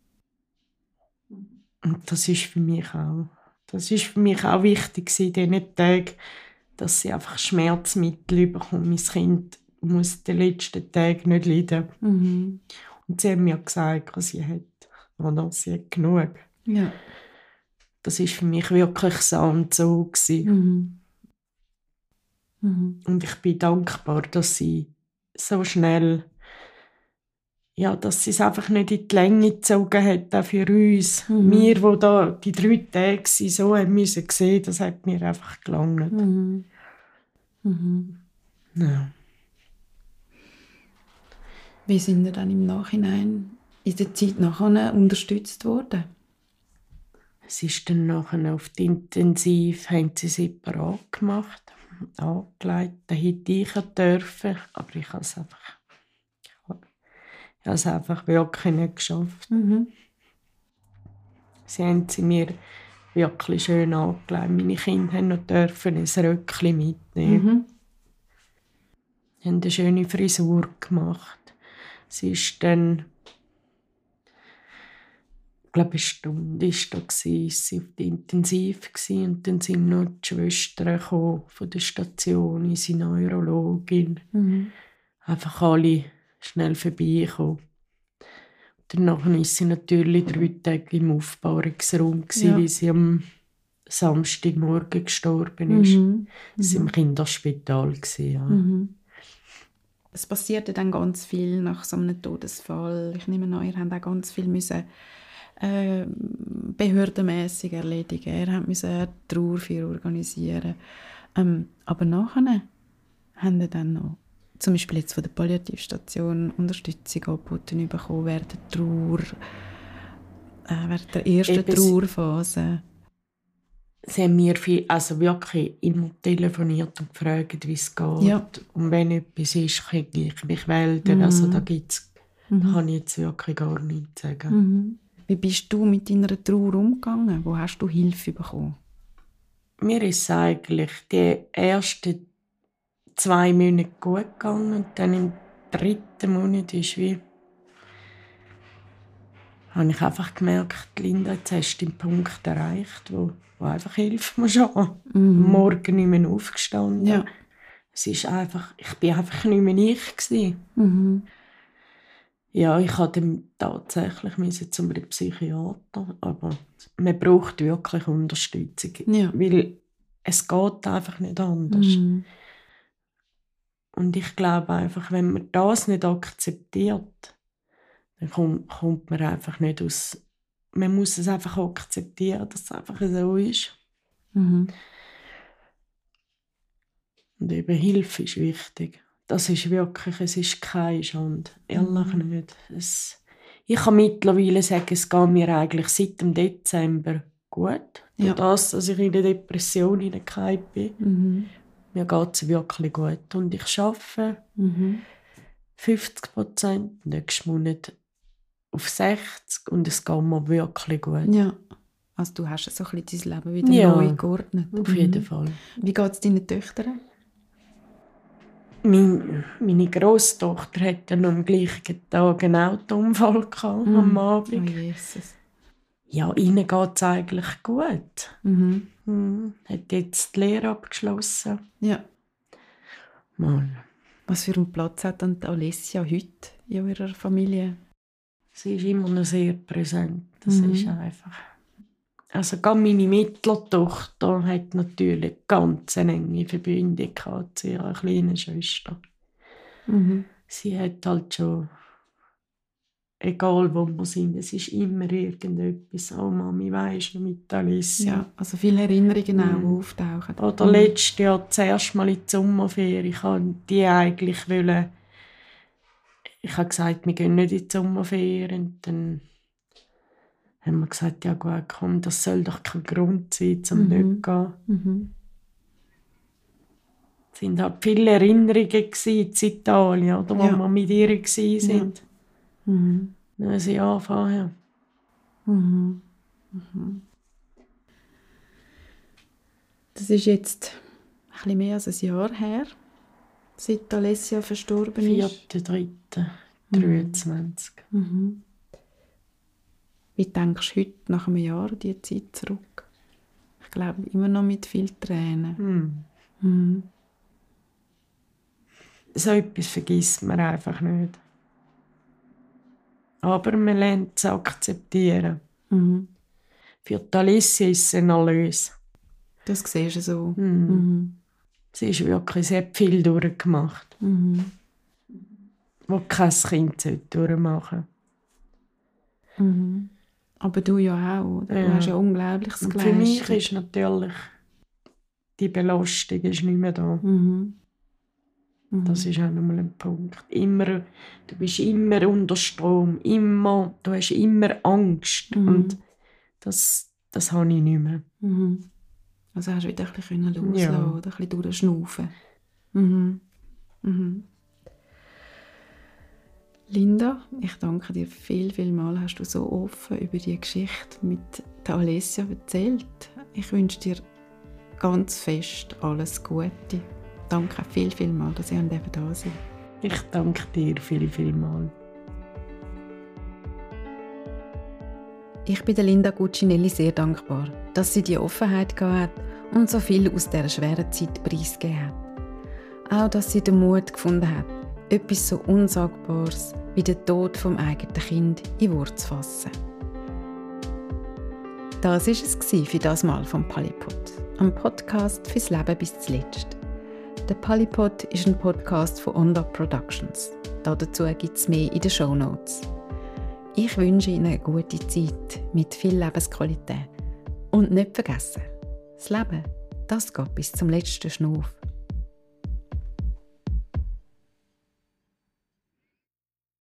Und das ist für mich auch... Das ist für mich auch wichtig in diesen Tagen, dass sie einfach Schmerzmittel bekommt. Mein Kind muss die letzten Tage nicht leiden. Mhm. Und sie hat mir gesagt, was sie hat. Oder sie hat genug. Ja. Das war für mich wirklich so und so gewesen. Mhm. Mhm. Und ich bin dankbar, dass sie so schnell, ja, dass sie es einfach nicht in die Länge gezogen hat, auch für uns. Mhm. Wir, die da die drei Tage so haben müssen sehen, das hat mir einfach gelangt. Mhm. Mhm. Ja. Wie sind ihr dann im Nachhinein in der Zeit nachher unterstützt worden? Es ist dann nachher auf die Intensiv, haben sie separat gemacht, angelegt. Da hätte ich dürfen, aber ich habe es einfach, ich habe es einfach wirklich nicht geschafft. Mhm. Sie haben sie mir wirklich schön angelegt. Meine Kinder haben noch dürfen ein Röckchen mitnehmen. Mhm. Sie haben eine schöne Frisur gemacht. Sie ist dann, ich glaube, eine Stunde ist da gsi, ist sie auf der Intensiv gsi, und dann sind noch die Schwestern gekommen von der Station, unsere Neurologin. Mhm. Einfach alle schnell vorbeikommen. Danach war sie natürlich drei Tage im Aufbahrungsraum, Ja. weil sie am Samstagmorgen gestorben ist. Mhm. Sie war im Kinderspital. Ja. Mhm. Es passierte dann ganz viel nach so einem Todesfall. Ich nehme an, ihr habt auch ganz viel müssen, äh, behördenmässig erledigen. Ihr musste eine Trauer für organisieren. Ähm, aber nachher haben wir dann noch, zum Beispiel jetzt von der Palliativstation, Unterstützung angeboten bekommen während der Trauer, äh, während der ersten Eben, Trauerphase. Sie haben mir viel, also wirklich immer telefoniert und gefragt, wie es geht. Ja. Und wenn etwas ist, kann ich mich melden. Mhm. Also da gibt's, Mhm. da kann ich jetzt wirklich gar nichts sagen. Mhm. Wie bist du mit deiner Trauer umgegangen? Wo hast du Hilfe bekommen? Mir ist es eigentlich die ersten zwei Monate gut gegangen. Und dann im dritten Monat ist wie... habe ich einfach gemerkt, Linda, jetzt hast du den Punkt erreicht, wo, wo einfach Hilfe muss haben. Mhm. Am Morgen nicht mehr aufgestanden. Ja. Es ist einfach, ich bin einfach nicht mehr ich gewesen. Mhm. Ja, ich musste dann tatsächlich zum Psychiater, aber man braucht wirklich Unterstützung, ja. Weil es geht einfach nicht anders. Mhm. Und ich glaube einfach, wenn man das nicht akzeptiert, dann kommt, kommt man einfach nicht aus. Man muss es einfach akzeptieren, dass es einfach so ist. Mhm. Und eben Hilfe ist wichtig. Das ist wirklich, es ist keine Schande. Ehrlich mhm. nicht. Es, ich kann mittlerweile sagen, es geht mir eigentlich seit dem Dezember gut. Ja. Durch das, dass ich in der Depression hineingefallen bin. Mhm. Mir geht es wirklich gut. Und ich arbeite mhm. fünfzig Prozent nächsten Monat auf sechzig und es geht mir wirklich gut. Ja. Also du hast so ein bisschen dein Leben wieder ja, neu geordnet. Auf jeden mhm. Fall. Wie geht es deinen Töchtern? Mein, meine Grosstochter hatte dann am gleichen Tag einen Autounfall gehabt, mm. am Abend. Oh Jesus. Ja, ihnen geht es eigentlich gut. Mhm. Mhm. Hat jetzt die Lehre abgeschlossen. Ja. Mann. Was für einen Platz hat dann Alessia heute in ihrer Familie? Sie ist immer noch sehr präsent. Das mhm. ist einfach... Also gerade meine Mitteltochter hat natürlich ganz eine enge Verbindung zu ihrer kleinen Schwester. Mhm. Sie hat halt schon, egal wo wir sind, es ist immer irgendetwas. Oh Mami, weisst du, mit Alessia. Ja, also viele Erinnerungen mhm. auch auftauchen. Oder mhm. letztes Jahr zuerst mal in die Sommerferien. Ich wollte die eigentlich wollen. Ich habe gesagt, wir gehen nicht in die Sommerferien. Und dann haben wir gesagt, ja gut, komm, das soll doch kein Grund sein, um mhm. nicht zu gehen. Mhm. Es waren halt viele Erinnerungen in Italien, oder, wo ja. wir mit ihr waren. Ja. Mhm. Ein Jahr vorher. Mhm. Mhm. Das ist jetzt ein bisschen mehr als ein Jahr her, seit Alessia verstorben ist. vierter dritter dreiundzwanzig. Mhm. Wie denkst du heute, nach einem Jahr, an diese Zeit zurück? Ich glaube, immer noch mit viel Tränen. Mhm. Mhm. So etwas vergisst man einfach nicht. Aber man lernt es akzeptieren. Mhm. Für die Alessia ist es ein Erlös. Das siehst du so. Mhm. Mhm. Sie ist wirklich, sie hat viel durchgemacht. Mhm. Was kein Kind durchmachen sollte. Mhm. Aber du ja auch. Du ja. hast ja Unglaubliches geleistet. Für mich ist natürlich die Belastung ist nicht mehr da. Mhm. Mhm. Das ist auch nochmal ein Punkt. Immer, du bist immer unter Strom. Immer, du hast immer Angst. Mhm. Und das, das habe ich nicht mehr. Mhm. Also hast du wieder ein bisschen loslassen ja. oder ein bisschen durchschnaufen. Mhm. Mhm. Linda, ich danke dir viel, viel mal. Hast du so offen über die Geschichte mit der Alessia erzählt. Ich wünsche dir ganz fest alles Gute. Danke viel, viel mal, dass ihr da seid. Ich danke dir viel, viel mal. Ich bin der Linda Guccinelli sehr dankbar, dass sie die Offenheit gehabt hat und so viel aus dieser schweren Zeit preisgegeben hat. Auch, dass sie den Mut gefunden hat, etwas so Unsagbares wie den Tod vom eigenen Kind in Worte zu fassen. Das war es für das Mal vom Palipod, einem Podcast fürs Leben bis zuletzt. Der Palipod ist ein Podcast von Onda Productions. Dazu gibt es mehr in den Shownotes. Ich wünsche Ihnen eine gute Zeit mit viel Lebensqualität. Und nicht vergessen, das Leben, das geht bis zum letzten Schnuff.